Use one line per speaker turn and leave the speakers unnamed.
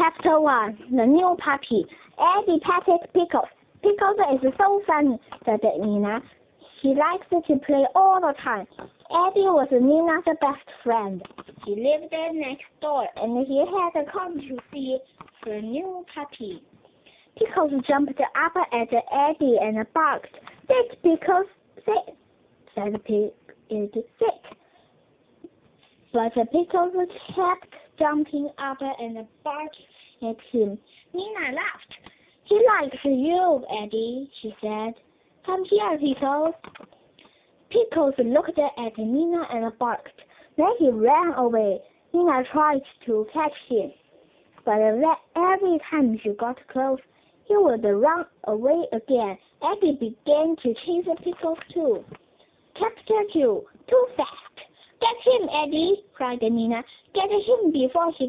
Chapter 1 The New Puppy. Eddie petted Pickles. Pickles is so funny, said Nina. She likes to play all the time. Eddie was Nina's best friend. He lived next door and he had come to see the new puppy. Pickles jumped up at Eddie and barked. Sit, Pickles, sit, said Eddie. Sit. But Pickles kept jumping up and barking at him. Nina laughed. He likes you, Eddie, she said. Come here, Pickles. Pickles looked at Nina and barked. Then he ran away. Nina tried to catch him, but every time she got close, he would run away again. Eddie began to chase Pickles too. Chapter 2 Too fast. Get him, Eddie, cried Nina. Get him before he